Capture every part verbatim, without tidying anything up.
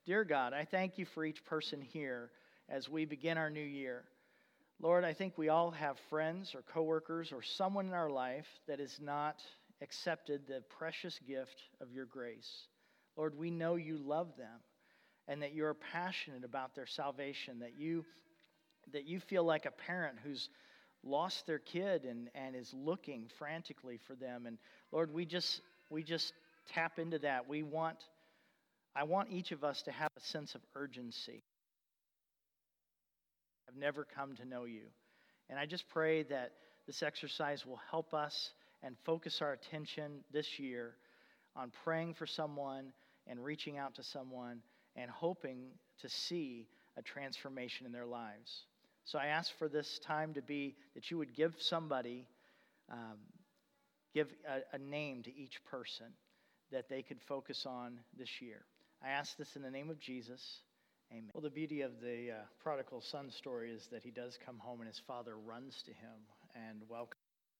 Dear God, I thank you for each person here as we begin our new year. Lord, I think we all have friends or coworkers or someone in our life that has not accepted the precious gift of your grace. Lord, we know you love them and that you're passionate about their salvation, that you that you feel like a parent who's lost their kid and, and is looking frantically for them. And Lord, we just we just tap into that. We want I want each of us to have a sense of urgency. I've never come to know you. And I just pray that this exercise will help us and focus our attention this year on praying for someone and reaching out to someone and hoping to see a transformation in their lives. So I ask for this time to be that you would give somebody, um, give a, a name to each person that they could focus on this year. I ask this in the name of Jesus. Amen. Well, the beauty of the uh, prodigal son story is that he does come home and his father runs to him and welcomes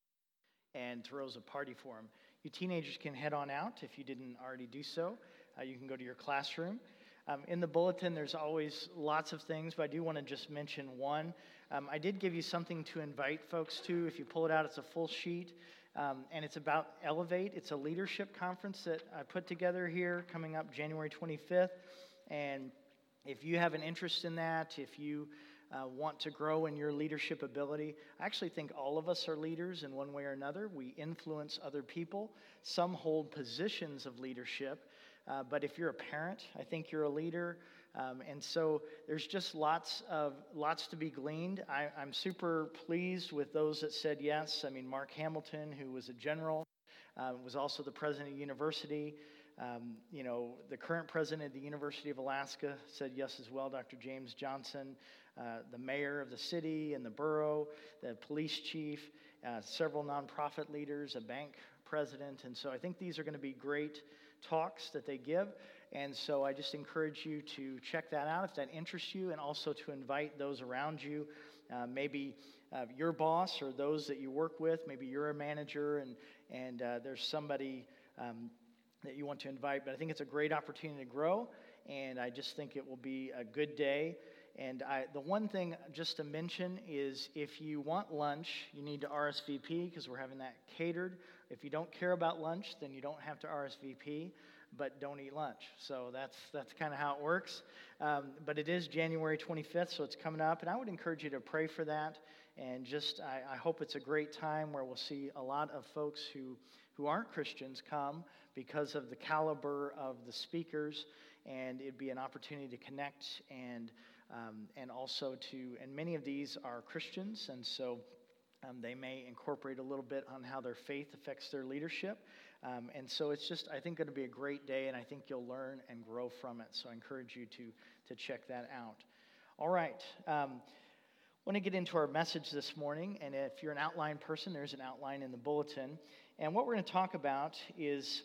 him and throws a party for him. You teenagers can head on out if you didn't already do so. Uh, you can go to your classroom. Um, in the bulletin, there's always lots of things, but I do want to just mention one. Um, I did give you something to invite folks to. If you pull it out, it's a full sheet, um, and it's about Elevate. It's a leadership conference that I put together here coming up January twenty-fifth, and if you have an interest in that, if you uh, want to grow in your leadership ability, I actually think all of us are leaders in one way or another. We influence other people. Some hold positions of leadership. Uh, but if you're a parent, I think you're a leader. Um, and so there's just lots of lots to be gleaned. I, I'm super pleased with those that said yes. I mean, Mark Hamilton, who was a general, uh, was also the president of the university. Um, you know, the current president of the University of Alaska said yes as well, Doctor James Johnson, uh, the mayor of the city and the borough, the police chief, uh, several nonprofit leaders, a bank president. And so I think these are going to be great talks that they give, and so I just encourage you to check that out if that interests you, and also to invite those around you, uh, maybe uh, your boss or those that you work with. Maybe you're a manager and and uh, there's somebody um, that you want to invite, but I think it's a great opportunity to grow, and I just think it will be a good day. And I, the one thing just to mention is if you want lunch, you need to R S V P because we're having that catered. If you don't care about lunch, then you don't have to R S V P, but don't eat lunch. So that's that's kind of how it works. Um, but it is January twenty-fifth, so it's coming up. And I would encourage you to pray for that. And just I, I hope it's a great time where we'll see a lot of folks who, who aren't Christians come because of the caliber of the speakers. And it'd be an opportunity to connect and Um, and also to, and many of these are Christians, and so um, they may incorporate a little bit on how their faith affects their leadership. Um, and so it's just, I think, going to be a great day, and I think you'll learn and grow from it. So I encourage you to to check that out. All right. Um, I want to get into our message this morning, and if you're an outline person, there's an outline in the bulletin. And what we're going to talk about is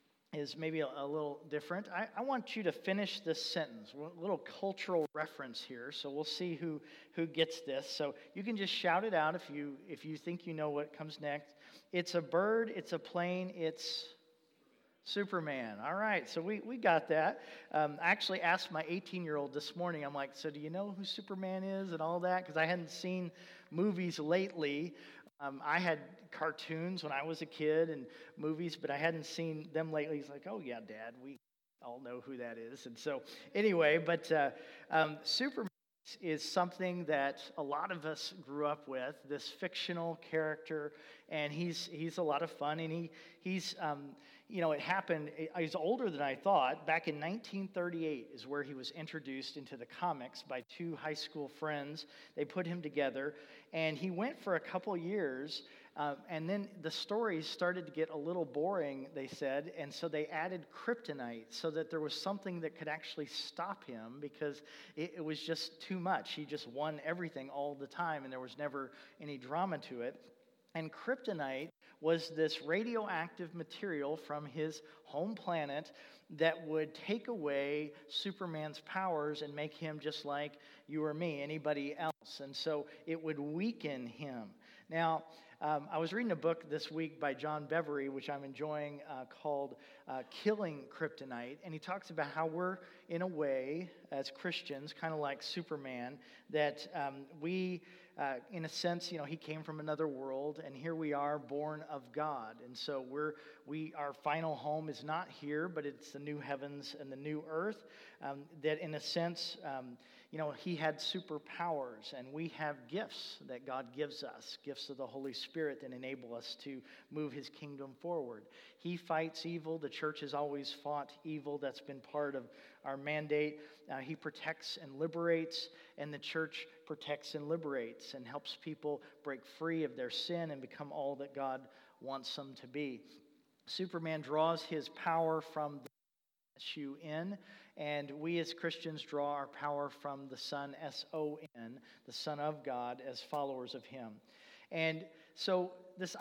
is maybe a, a little different. I, I want you to finish this sentence, a little cultural reference here, so we'll see who, who gets this. So you can just shout it out if you if you think you know what comes next. It's a bird, it's a plane, it's Superman. All right, so we, we got that. Um, I actually asked my eighteen-year-old this morning, I'm like, so do you know who Superman is and all that? Because I hadn't seen movies lately. Um, I had cartoons when I was a kid and movies, but I hadn't seen them lately. He's like, oh, yeah, Dad, we all know who that is. And so anyway, but uh, um, Superman is something that a lot of us grew up with, this fictional character, and he's he's a lot of fun, and he he's, um, you know, it happened, he's older than I thought. Back in nineteen thirty-eight is where he was introduced into the comics by two high school friends. They put him together, and he went for a couple years, uh, and then the stories started to get a little boring, they said, and so they added kryptonite so that there was something that could actually stop him because it, it was just too much. He just won everything all the time, and there was never any drama to it. And kryptonite was this radioactive material from his home planet that would take away Superman's powers and make him just like you or me, anybody else. And so it would weaken him. Now, um, I was reading a book this week by John Beverly, which I'm enjoying, uh, called uh, Killing Kryptonite. And he talks about how we're, in a way, as Christians, kind of like Superman, that um, we, uh, in a sense, you know, he came from another world, and here we are, born of God. And so we're, we, our final home is not here, but it's the new heavens and the new earth. Um, that, in a sense, um, you know, he had superpowers, and we have gifts that God gives us, gifts of the Holy Spirit that enable us to move his kingdom forward. He fights evil. The church has always fought evil. That's been part of our mandate. Uh, he protects and liberates, and the church protects and liberates and helps people break free of their sin and become all that God wants them to be. Superman draws his power from the S U N, and we as Christians draw our power from the Son, S O N, the Son of God, as followers of him. And so this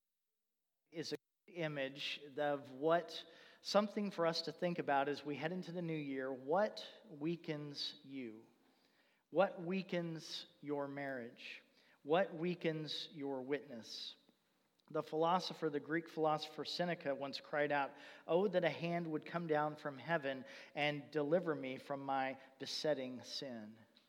is an image of what, something for us to think about as we head into the new year. What weakens you? What weakens your marriage? What weakens your witness? The philosopher, the Greek philosopher Seneca, once cried out, "Oh, that a hand would come down from heaven and deliver me from my besetting sin."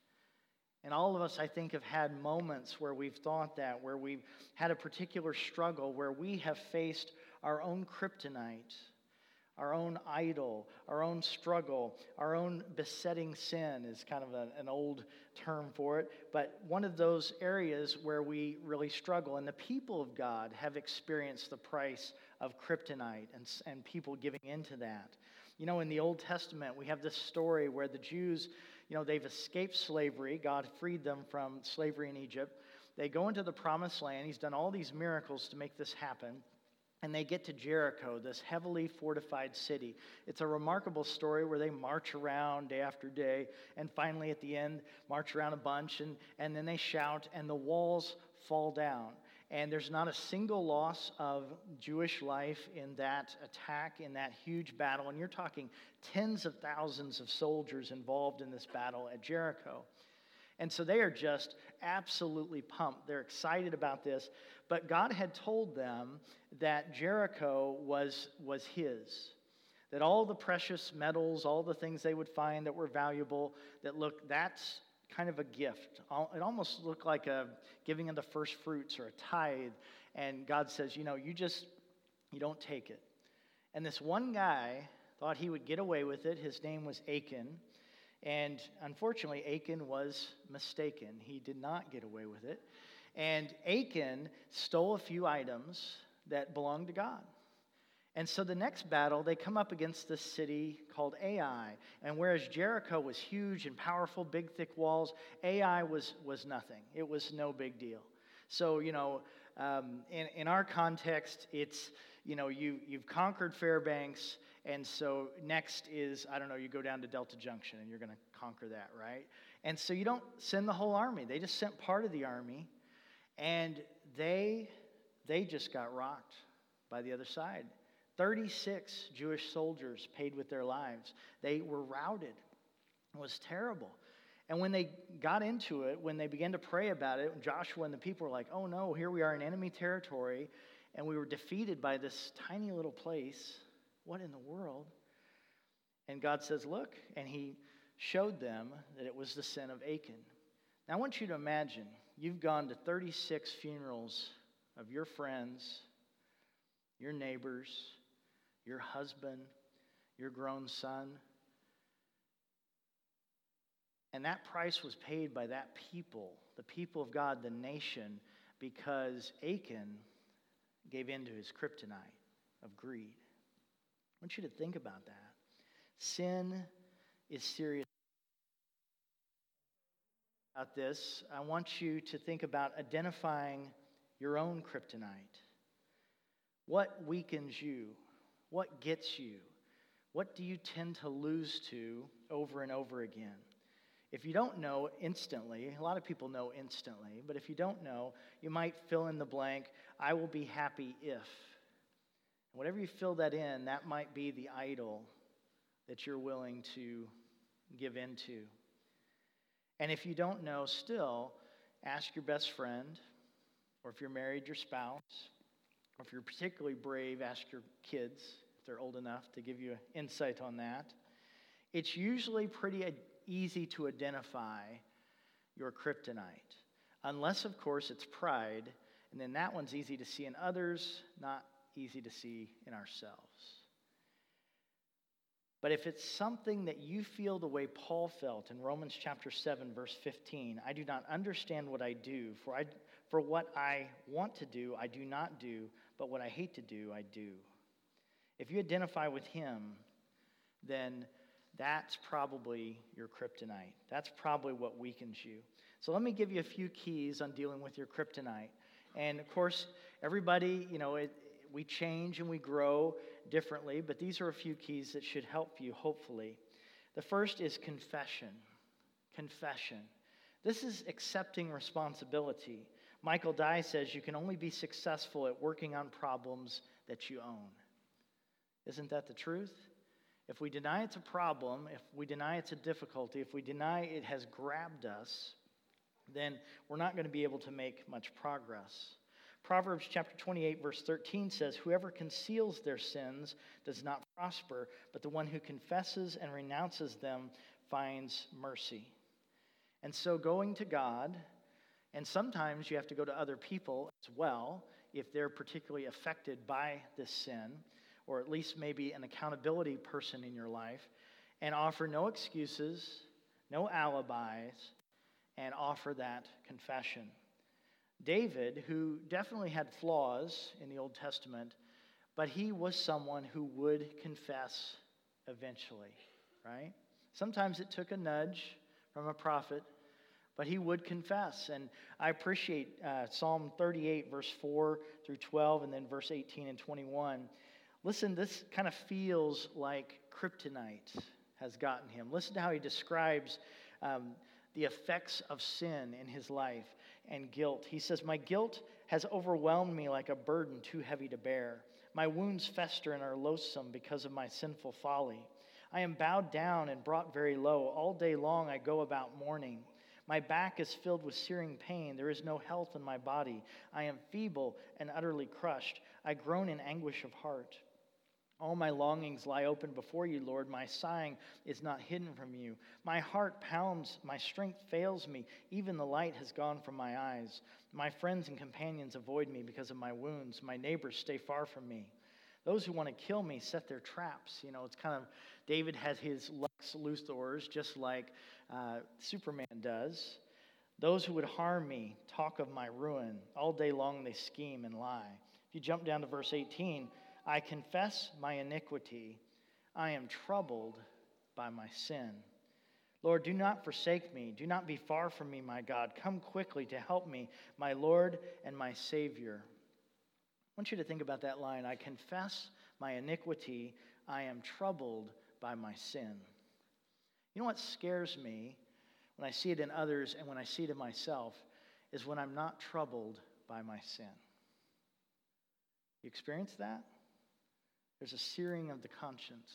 And all of us, I think, have had moments where we've thought that, where we've had a particular struggle, where we have faced our own kryptonite, our own idol, our own struggle, our own besetting sin is kind of a, an old term for it. But one of those areas where we really struggle, and the people of God have experienced the price of kryptonite and, and people giving into that. You know, in the Old Testament, we have this story where the Jews, you know, they've escaped slavery. God freed them from slavery in Egypt. They go into the Promised Land. He's done all these miracles to make this happen. And they get to Jericho, this heavily fortified city. It's a remarkable story where they march around day after day, and finally at the end, march around a bunch, and, and then they shout, and the walls fall down. And there's not a single loss of Jewish life in that attack, in that huge battle. And you're talking tens of thousands of soldiers involved in this battle at Jericho. And so they are just absolutely pumped. They're excited about this. But God had told them that Jericho was, was his. That all the precious metals, all the things they would find that were valuable, that look, that's kind of a gift. It almost looked like a giving of the first fruits or a tithe. And God says, you know, you just, you don't take it. And this one guy thought he would get away with it. His name was Achan. And unfortunately, Achan was mistaken. He did not get away with it. And Achan stole a few items that belonged to God. And so the next battle, they come up against this city called Ai. And whereas Jericho was huge and powerful, big, thick walls, Ai was, was nothing. It was no big deal. So, you know, um, in, in our context, it's, you know, you, you've conquered Fairbanks. And so next is, I don't know, you go down to Delta Junction and you're going to conquer that, right? And so you don't send the whole army. They just sent part of the army, and they they just got rocked by the other side. thirty-six Jewish soldiers paid with their lives. They were routed. It was terrible. And when they got into it, when they began to pray about it, Joshua and the people were like, oh no, here we are in enemy territory, and we were defeated by this tiny little place. What in the world? And God says, look, and he showed them that it was the sin of Achan. Now I want you to imagine, you've gone to thirty-six funerals of your friends, your neighbors, your husband, your grown son. And that price was paid by that people, the people of God, the nation, because Achan gave in to his kryptonite of greed. I want you to think about that. Sin is serious. About this, I want you to think about identifying your own kryptonite. What weakens you? What gets you? What do you tend to lose to over and over again? If you don't know instantly, a lot of people know instantly, but if you don't know, you might fill in the blank, I will be happy if. Whatever you fill that in, that might be the idol that you're willing to give into. And if you don't know still, ask your best friend, or if you're married, your spouse, or if you're particularly brave, ask your kids if they're old enough to give you insight on that. It's usually pretty easy to identify your kryptonite, unless, of course, it's pride, and then that one's easy to see in others, not easy to see in ourselves. But if it's something that you feel the way Paul felt in Romans chapter seven, verse fifteen, I do not understand what I do, for I, for what I want to do, I do not do, but what I hate to do, I do. If you identify with him, then that's probably your kryptonite. That's probably what weakens you. So let me give you a few keys on dealing with your kryptonite. And of course, everybody, you know, it, we change and we grow differently, but these are a few keys that should help you, hopefully. The first is confession. Confession. This is accepting responsibility. Michael Dye says you can only be successful at working on problems that you own. Isn't that the truth? If we deny it's a problem, if we deny it's a difficulty, if we deny it has grabbed us, then we're not going to be able to make much progress. Proverbs chapter twenty-eight, verse thirteen says, whoever conceals their sins does not prosper, but the one who confesses and renounces them finds mercy. And so going to God, and sometimes you have to go to other people as well, if they're particularly affected by this sin, or at least maybe an accountability person in your life, and offer no excuses, no alibis, and offer that confession. David, who definitely had flaws in the Old Testament, but he was someone who would confess eventually, right? Sometimes it took a nudge from a prophet, but he would confess. And I appreciate uh, Psalm thirty-eight, verse four through twelve, and then verse eighteen and twenty-one. Listen, this kind of feels like kryptonite has gotten him. Listen to how he describes um, the effects of sin in his life and guilt. He says, my guilt has overwhelmed me like a burden too heavy to bear. My wounds fester and are loathsome because of my sinful folly. I am bowed down and brought very low. All day long I go about mourning. My back is filled with searing pain. There is no health in my body. I am feeble and utterly crushed. I groan in anguish of heart. All my longings lie open before you, Lord. My sighing is not hidden from you. My heart pounds, my strength fails me. Even the light has gone from my eyes. My friends and companions avoid me because of my wounds. My neighbors stay far from me. Those who want to kill me set their traps. You know, it's kind of, David has his Lex Luthors, just like uh, Superman does. Those who would harm me talk of my ruin. All day long they scheme and lie. If you jump down to verse eighteen, I confess my iniquity. I am troubled by my sin. Lord, do not forsake me. Do not be far from me, my God. Come quickly to help me, my Lord and my Savior. I want you to think about that line. I confess my iniquity. I am troubled by my sin. You know what scares me when I see it in others and when I see it in myself is when I'm not troubled by my sin. You experience that? There's a searing of the conscience.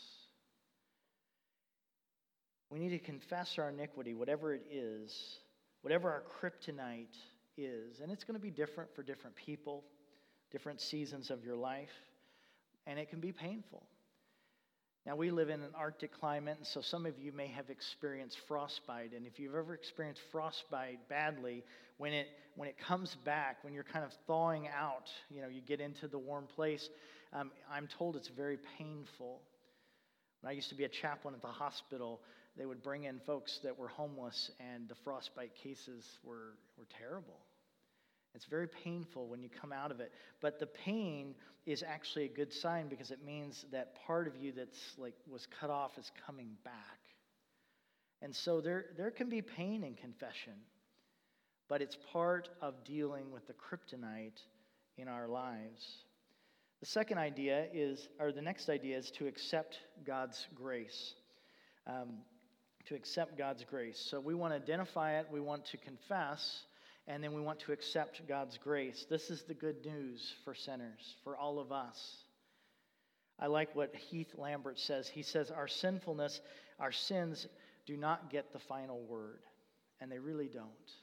We need to confess our iniquity, whatever it is, whatever our kryptonite is. And it's going to be different for different people, different seasons of your life, and it can be painful. Now, we live in an Arctic climate, and so some of you may have experienced frostbite. And if you've ever experienced frostbite badly, when it when it comes back, when you're kind of thawing out, you know, you get into the warm place, um, I'm told it's very painful. When I used to be a chaplain at the hospital, they would bring in folks that were homeless, and the frostbite cases were, were terrible. It's very painful when you come out of it. But the pain is actually a good sign because it means that part of you that's like was cut off is coming back. And so there, there can be pain in confession, but it's part of dealing with the kryptonite in our lives. The second idea is, or the next idea is to accept God's grace. Um, to accept God's grace. So we want to identify it, we want to confess, and then we want to accept God's grace. This is the good news for sinners, for all of us. I like what Heath Lambert says. He says, our sinfulness, our sins do not get the final word. And they really don't.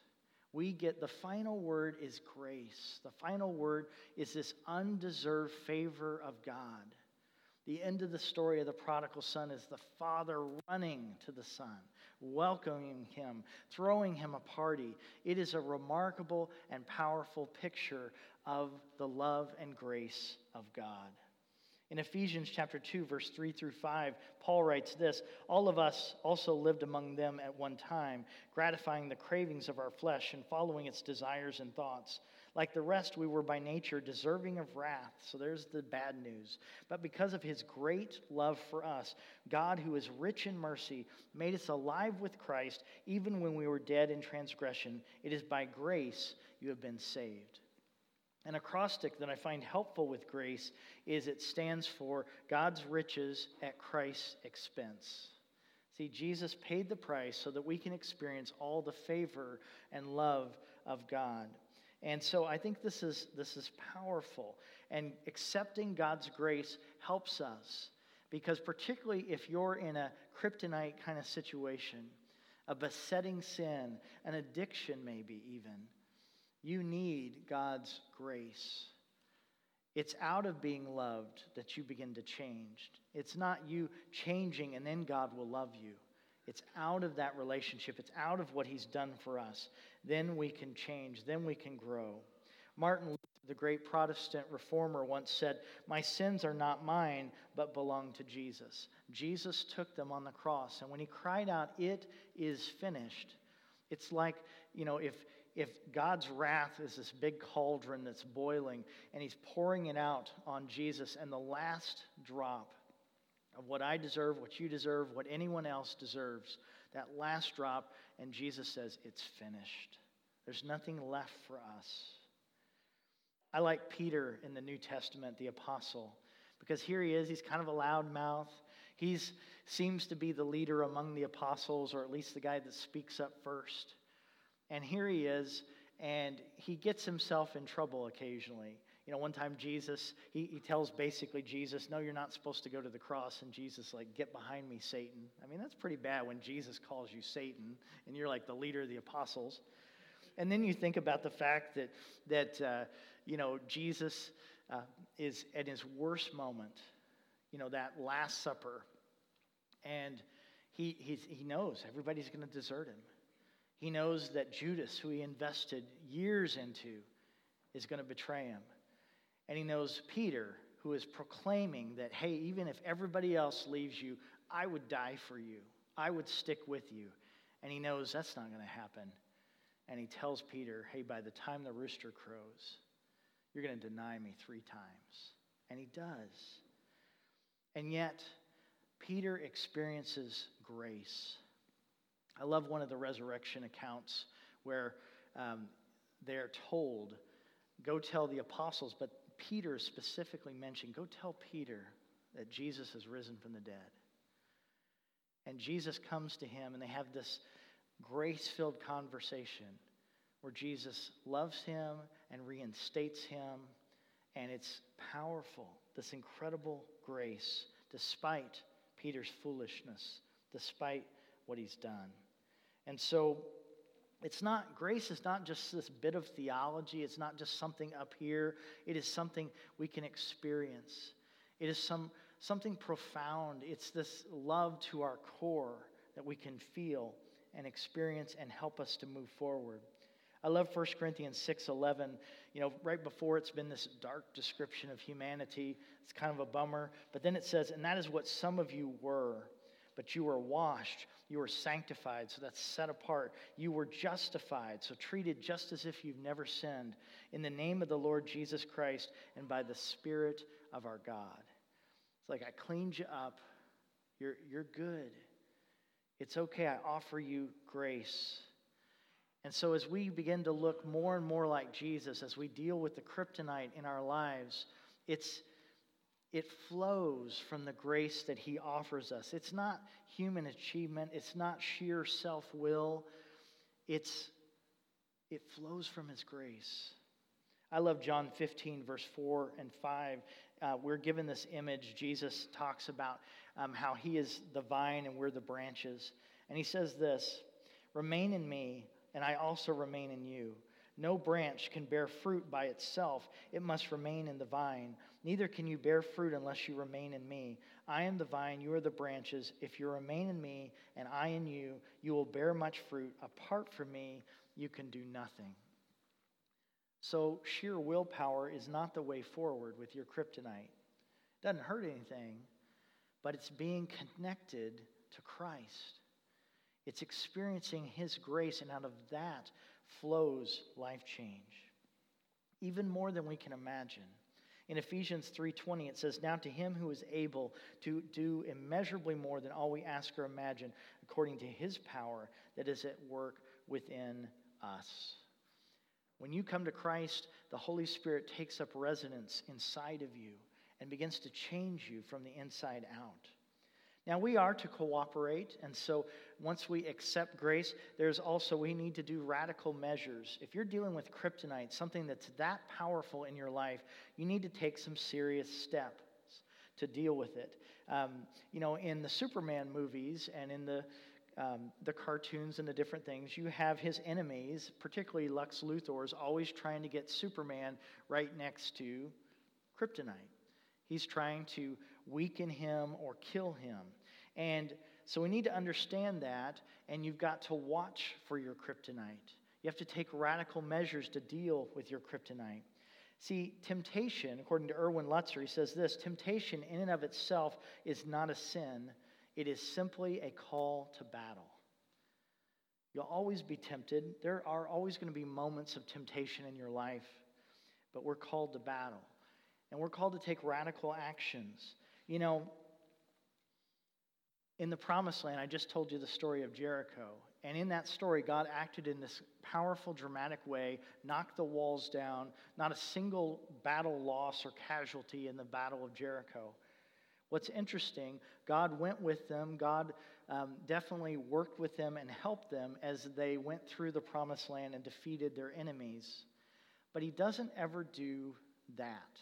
We get the final word is grace. The final word is this undeserved favor of God. The end of the story of the prodigal son is the father running to the son, welcoming him, throwing him a party. It is a remarkable and powerful picture of the love and grace of God. In Ephesians chapter two, verse three through five, Paul writes this, "All of us also lived among them at one time, gratifying the cravings of our flesh and following its desires and thoughts. Like the rest, we were by nature deserving of wrath." So there's the bad news. "But because of his great love for us, God, who is rich in mercy, made us alive with Christ, even when we were dead in transgression. It is by grace you have been saved." An acrostic that I find helpful with grace is it stands for God's riches at Christ's expense. See, Jesus paid the price so that we can experience all the favor and love of God. And so I think this is this is powerful. And accepting God's grace helps us. Because particularly if you're in a kryptonite kind of situation, a besetting sin, an addiction maybe even, you need God's grace. It's out of being loved that you begin to change. It's not you changing and then God will love you. It's out of that relationship. It's out of what he's done for us. Then we can change. Then we can grow. Martin Luther, the great Protestant reformer, once said, "My sins are not mine, but belong to Jesus." Jesus took them on the cross. And when he cried out, "It is finished," it's like, you know, if If God's wrath is this big cauldron that's boiling and he's pouring it out on Jesus, and the last drop of what I deserve, what you deserve, what anyone else deserves, that last drop, and Jesus says, "It's finished." There's nothing left for us. I like Peter in the New Testament, the apostle, because here he is, he's kind of a loudmouth. He seems to be the leader among the apostles, or at least the guy that speaks up first. And here he is, and he gets himself in trouble occasionally. You know, one time Jesus, he, he tells basically Jesus, "No, you're not supposed to go to the cross." And Jesus like, "Get behind me, Satan." I mean, that's pretty bad when Jesus calls you Satan, and you're like the leader of the apostles. And then you think about the fact that, that uh, you know, Jesus uh, is at his worst moment, you know, that Last Supper. And he, he's, he knows everybody's going to desert him. He knows that Judas, who he invested years into, is going to betray him. And he knows Peter, who is proclaiming that, hey, even if everybody else leaves you, I would die for you. I would stick with you. And he knows that's not going to happen. And he tells Peter, hey, by the time the rooster crows, you're going to deny me three times. And he does. And yet, Peter experiences grace. I love one of the resurrection accounts where um, they're told, go tell the apostles, but Peter is specifically mentioned, go tell Peter that Jesus has risen from the dead. And Jesus comes to him, and they have this grace-filled conversation where Jesus loves him and reinstates him, and it's powerful, this incredible grace, despite Peter's foolishness, despite what he's done. And so it's not, grace is not just this bit of theology. It's not just something up here. It is something we can experience. It is some something profound. It's this love to our core that we can feel and experience and help us to move forward. I love First Corinthians six eleven. You know, right before it's been this dark description of humanity. It's kind of a bummer. But then it says, and that is what some of you were. But you were washed, you were sanctified, so that's set apart. You were justified, so treated just as if you've never sinned, in the name of the Lord Jesus Christ and by the Spirit of our God. It's like, I cleaned you up. You're, you're good. It's okay. I offer you grace. And so as we begin to look more and more like Jesus, as we deal with the kryptonite in our lives, it's It flows from the grace that he offers us. It's not human achievement. It's not sheer self-will. It's, it flows from his grace. I love John fifteen, verse four and five. Uh, we're given this image. Jesus talks about um, how he is the vine and we're the branches. And he says this, remain in me and I also remain in you. No branch can bear fruit by itself. It must remain in the vine. Neither can you bear fruit unless you remain in me. I am the vine, you are the branches. If you remain in me and I in you, you will bear much fruit. Apart from me, you can do nothing. So sheer willpower is not the way forward with your kryptonite. It doesn't hurt anything, but it's being connected to Christ. It's experiencing his grace, and out of that flows life change, even more than we can imagine. In Ephesians three twenty, it says, "Now to him who is able to do immeasurably more than all we ask or imagine, according to his power that is at work within us." When you come to Christ, the Holy Spirit takes up residence inside of you and begins to change you from the inside out. Now, we are to cooperate, and so once we accept grace, there's also, we need to do radical measures. If you're dealing with kryptonite, something that's that powerful in your life, you need to take some serious steps to deal with it. Um, you know, in the Superman movies and in the um, the cartoons and the different things, you have his enemies, particularly Lex Luthor, is always trying to get Superman right next to kryptonite. He's trying to weaken him or kill him. And so we need to understand that, and you've got to watch for your kryptonite. You have to take radical measures to deal with your kryptonite. See, temptation, according to Erwin Lutzer, he says this: temptation in and of itself is not a sin. It is simply a call to battle. You'll always be tempted. There are always going to be moments of temptation in your life, but we're called to battle. And we're called to take radical actions. You know, in the Promised Land, I just told you the story of Jericho. And in that story, God acted in this powerful, dramatic way, knocked the walls down, not a single battle loss or casualty in the Battle of Jericho. What's interesting, God went with them. God um, definitely worked with them and helped them as they went through the Promised Land and defeated their enemies. But he doesn't ever do that.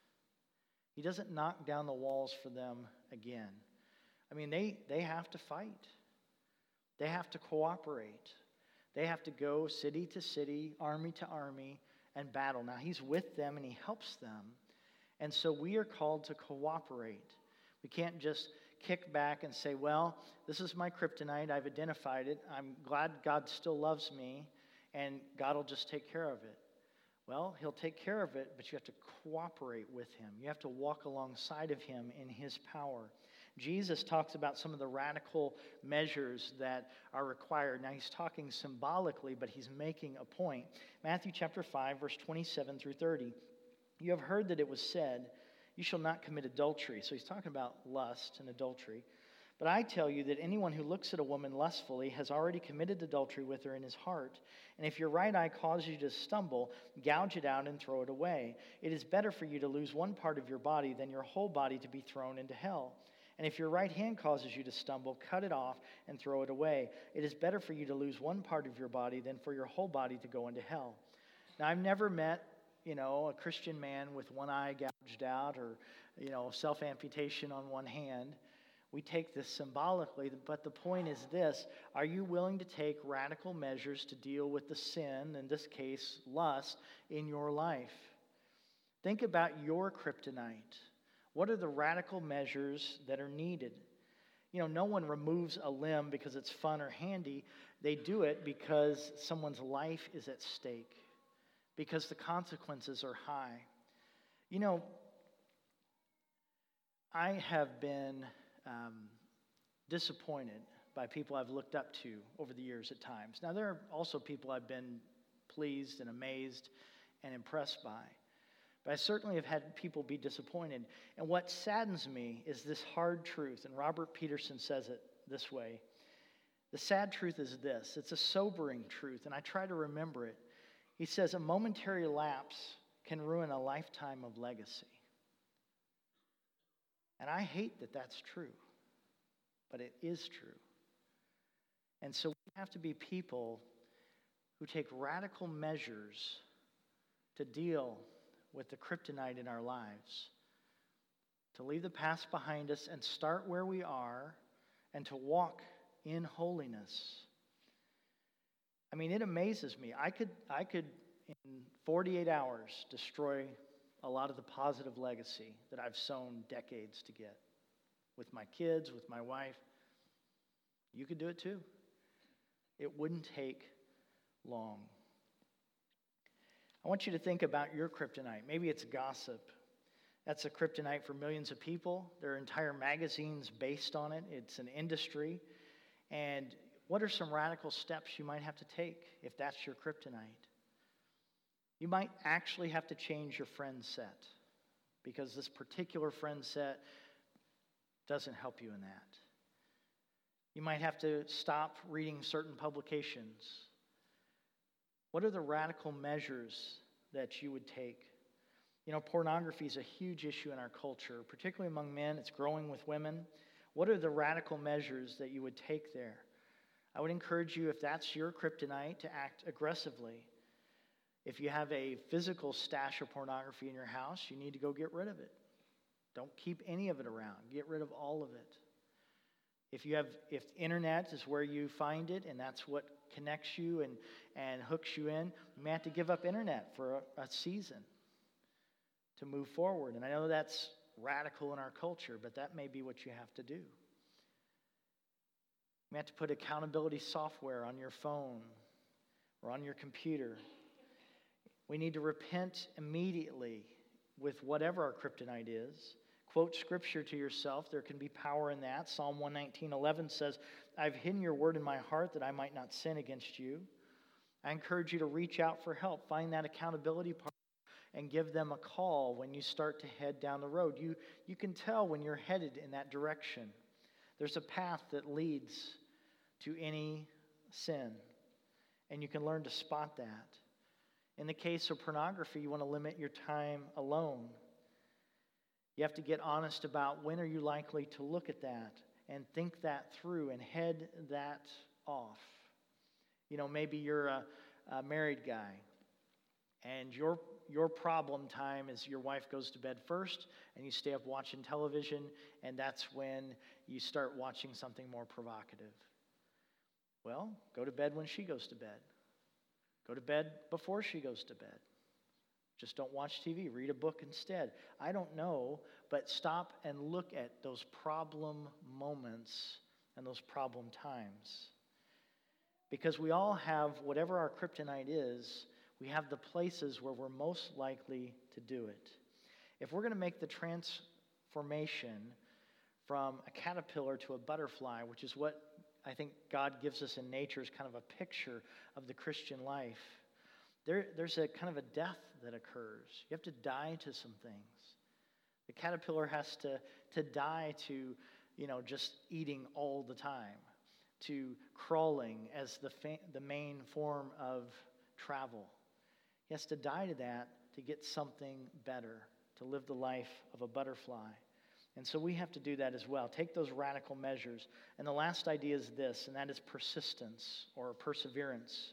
He doesn't knock down the walls for them again. I mean, they, they have to fight. They have to cooperate. They have to go city to city, army to army, and battle. Now, he's with them and he helps them. And so we are called to cooperate. We can't just kick back and say, well, this is my kryptonite. I've identified it. I'm glad God still loves me, and God will just take care of it. Well, he'll take care of it, but you have to cooperate with him. You have to walk alongside of him in his power. Jesus talks about some of the radical measures that are required. Now, he's talking symbolically, but he's making a point. Matthew chapter five, verse twenty-seven through thirty. You have heard that it was said, you shall not commit adultery. So he's talking about lust and adultery. But I tell you that anyone who looks at a woman lustfully has already committed adultery with her in his heart. And if your right eye causes you to stumble, gouge it out and throw it away. It is better for you to lose one part of your body than your whole body to be thrown into hell. And if your right hand causes you to stumble, cut it off and throw it away. It is better for you to lose one part of your body than for your whole body to go into hell. Now, I've never met, you know, a Christian man with one eye gouged out or, you know, self-amputation on one hand. We take this symbolically, but the point is this: are you willing to take radical measures to deal with the sin, in this case, lust, in your life? Think about your kryptonite. What are the radical measures that are needed? You know, no one removes a limb because it's fun or handy. They do it because someone's life is at stake, because the consequences are high. You know, I have been um, disappointed by people I've looked up to over the years at times. Now, there are also people I've been pleased and amazed and impressed by. But I certainly have had people be disappointed. And what saddens me is this hard truth, and Robert Peterson says it this way. The sad truth is this: it's a sobering truth, and I try to remember it. He says, a momentary lapse can ruin a lifetime of legacy. And I hate that that's true, but it is true. And so we have to be people who take radical measures to deal with the kryptonite in our lives, to leave the past behind us and start where we are and to walk in holiness. I mean, it amazes me. I could, I could, in forty-eight hours, destroy a lot of the positive legacy that I've sown decades to get with my kids, with my wife. You could do it too. It wouldn't take long. I want you to think about your kryptonite. Maybe it's gossip. That's a kryptonite for millions of people. There are entire magazines based on it. It's an industry. And what are some radical steps you might have to take if that's your kryptonite? You might actually have to change your friend set because this particular friend set doesn't help you in that. You might have to stop reading certain publications. What are the radical measures that you would take? You know, pornography is a huge issue in our culture, particularly among men. It's growing with women. What are the radical measures that you would take there? I would encourage you, if that's your kryptonite, to act aggressively. If you have a physical stash of pornography in your house, you need to go get rid of it. Don't keep any of it around. Get rid of all of it. If you have, if internet is where you find it and that's what connects you and, and hooks you in, you may have to give up internet for a, a season to move forward. And I know that's radical in our culture, but that may be what you have to do. You may have to put accountability software on your phone or on your computer. We need to repent immediately with whatever our kryptonite is. Quote scripture to yourself. There can be power in that. Psalm one nineteen eleven says, I've hidden your word in my heart that I might not sin against you. I encourage you to reach out for help. Find that accountability partner and give them a call when you start to head down the road. You, you can tell when you're headed in that direction. There's a path that leads to any sin, and you can learn to spot that. In the case of pornography, you want to limit your time alone. You have to get honest about when are you likely to look at that and think that through and head that off. You know, maybe you're a, a married guy and your your problem time is your wife goes to bed first and you stay up watching television, and that's when you start watching something more provocative. Well, go to bed when she goes to bed. Go to bed before she goes to bed. Just don't watch T V. Read a book instead. I don't know, but stop and look at those problem moments and those problem times. Because we all have, whatever our kryptonite is, we have the places where we're most likely to do it. If we're going to make the transformation from a caterpillar to a butterfly, which is what I think God gives us in nature as kind of a picture of the Christian life, there, there's a kind of a death that occurs. You have to die to some things. The caterpillar has to, to die to, you know, just eating all the time, to crawling as the, fa- the main form of travel. He has to die to that to get something better, to live the life of a butterfly. And so we have to do that as well. Take those radical measures. And the last idea is this, and that is persistence or perseverance.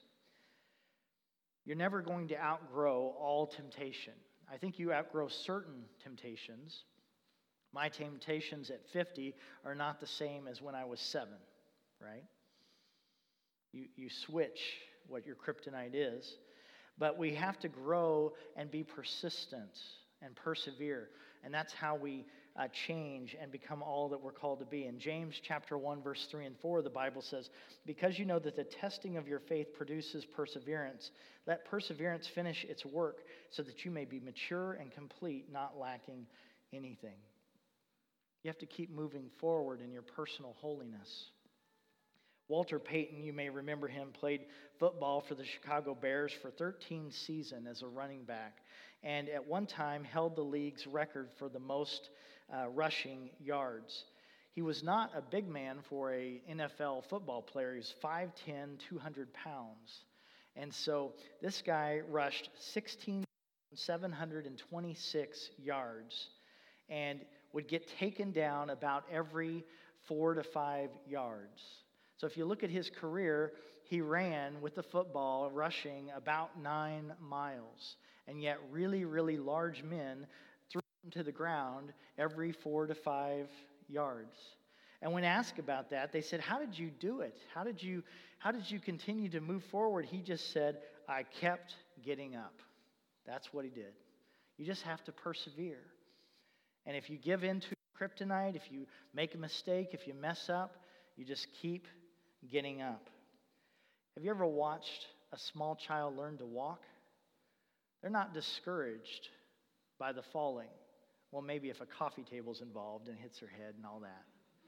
You're never going to outgrow all temptation. I think you outgrow certain temptations. My temptations at fifty are not the same as when I was seven, right? You, you switch what your kryptonite is. But we have to grow and be persistent and persevere. And that's how we uh, change and become all that we're called to be. In James chapter one, verse three and four, the Bible says, because you know that the testing of your faith produces perseverance, let perseverance finish its work so that you may be mature and complete, not lacking anything. You have to keep moving forward in your personal holiness. Walter Payton, you may remember him, played football for the Chicago Bears for thirteen seasons as a running back, and at one time held the league's record for the most uh, rushing yards. He was not a big man for an N F L football player. He was five ten, two hundred pounds. And so this guy rushed sixteen thousand seven hundred twenty-six yards and would get taken down about every four to five yards. So if you look at his career, he ran with the football rushing about nine miles. And yet really, really large men threw him to the ground every four to five yards. And when asked about that, they said, how did you do it? How did you, how did you continue to move forward? He just said, I kept getting up. That's what he did. You just have to persevere. And if you give in to kryptonite, if you make a mistake, if you mess up, you just keep getting up. Have you ever watched a small child learn to walk? They're not discouraged by the falling. Well, maybe if a coffee table's involved and hits their head and all that.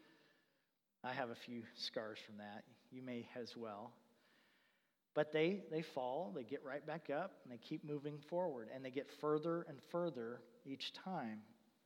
I have a few scars from that. You may as well. But they, they fall, they get right back up, and they keep moving forward. And they get further and further each time.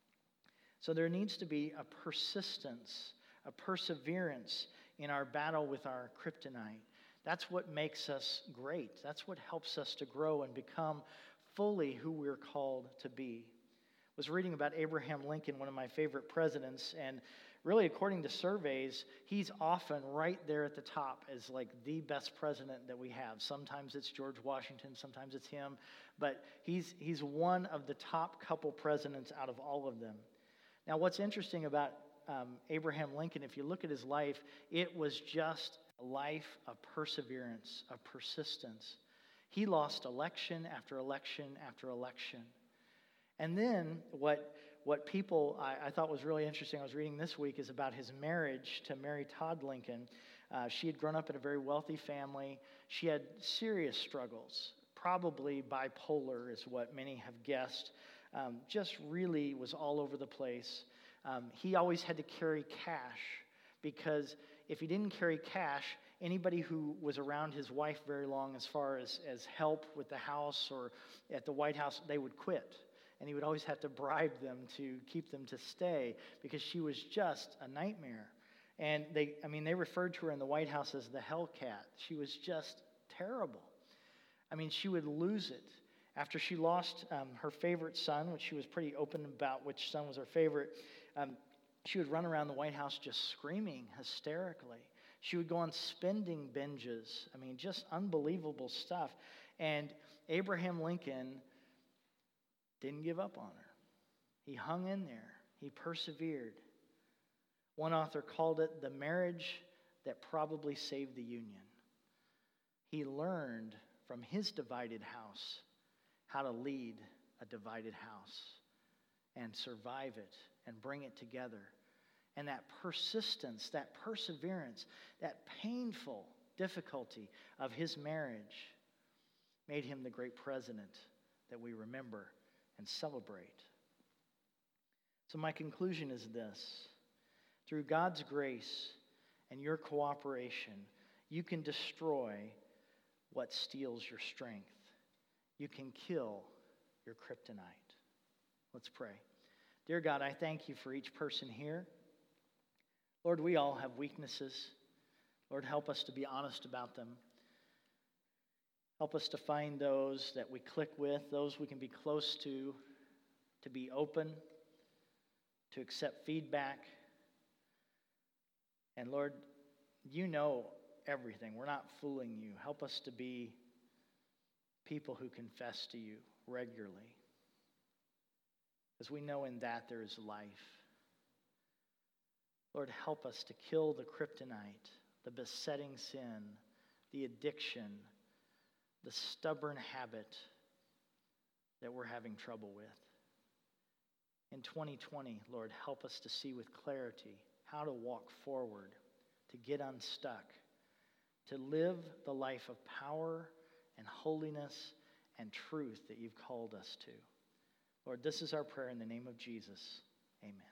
So there needs to be a persistence, a perseverance in our battle with our kryptonite. That's what makes us great. That's what helps us to grow and become fully who we're called to be. I was reading about Abraham Lincoln, one of my favorite presidents, and really, according to surveys, he's often right there at the top as like the best president that we have. Sometimes it's George Washington, sometimes it's him, but he's he's one of the top couple presidents out of all of them. Now, what's interesting about um, Abraham Lincoln, if you look at his life, it was just a life of perseverance, of persistence. He lost election after election after election. And then what what people I, I thought was really interesting, I was reading this week, is about his marriage to Mary Todd Lincoln. Uh, she had grown up in a very wealthy family. She had serious struggles, probably bipolar is what many have guessed. Um, just really was all over the place. Um, he always had to carry cash because if he didn't carry cash, anybody who was around his wife very long as far as, as help with the house or at the White House, they would quit. And he would always have to bribe them to keep them to stay because she was just a nightmare. And they, I mean, they referred to her in the White House as the Hellcat. She was just terrible. I mean, she would lose it. After she lost um, her favorite son, which she was pretty open about which son was her favorite, um, she would run around the White House just screaming hysterically. She would go on spending binges. I mean, just unbelievable stuff. And Abraham Lincoln didn't give up on her. He hung in there. He persevered. One author called it the marriage that probably saved the Union. He learned from his divided house how to lead a divided house and survive it and bring it together. And that persistence, that perseverance, that painful difficulty of his marriage made him the great president that we remember and celebrate. So my conclusion is this. Through God's grace and your cooperation, you can destroy what steals your strength. You can kill your kryptonite. Let's pray. Dear God, I thank you for each person here. Lord, we all have weaknesses. Lord, help us to be honest about them. Help us to find those that we click with, those we can be close to, to be open, to accept feedback. And Lord, you know everything. We're not fooling you. Help us to be people who confess to you regularly. Because we know in that there is life. Lord, help us to kill the kryptonite, the besetting sin, the addiction, the stubborn habit that we're having trouble with. In twenty twenty, Lord, help us to see with clarity how to walk forward, to get unstuck, to live the life of power and holiness and truth that you've called us to. Lord, this is our prayer in the name of Jesus. Amen.